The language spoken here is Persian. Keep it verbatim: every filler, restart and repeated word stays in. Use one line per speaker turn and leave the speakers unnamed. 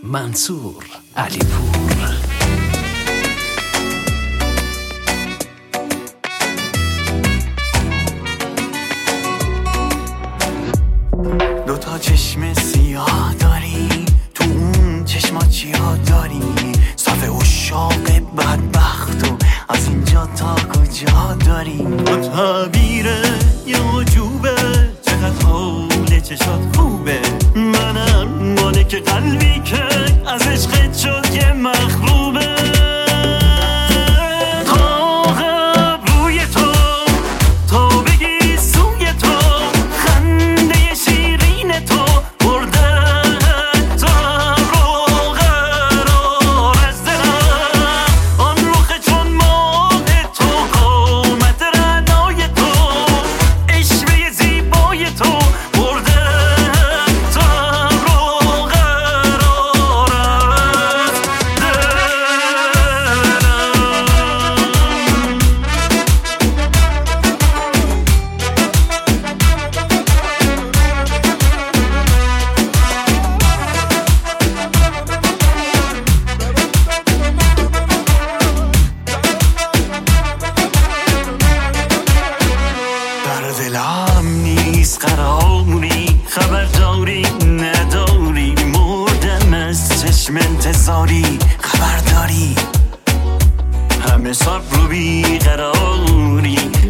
منصور علیپور.
دوتا چشم سیاه داری، تو اون چشمات چیا داری؟ صف عشاق بدبخت و از اینجا تا کجا داری؟ با تعبیر یه عجوبه، چقدر حال چشات خوبه. منم مالک قلبی که از عشقت شد یه مخروبه. دلم نیست قراری، خبرداری نداری، مردم از چشم انتظاری. خبرداری همه صبر و بیقراری،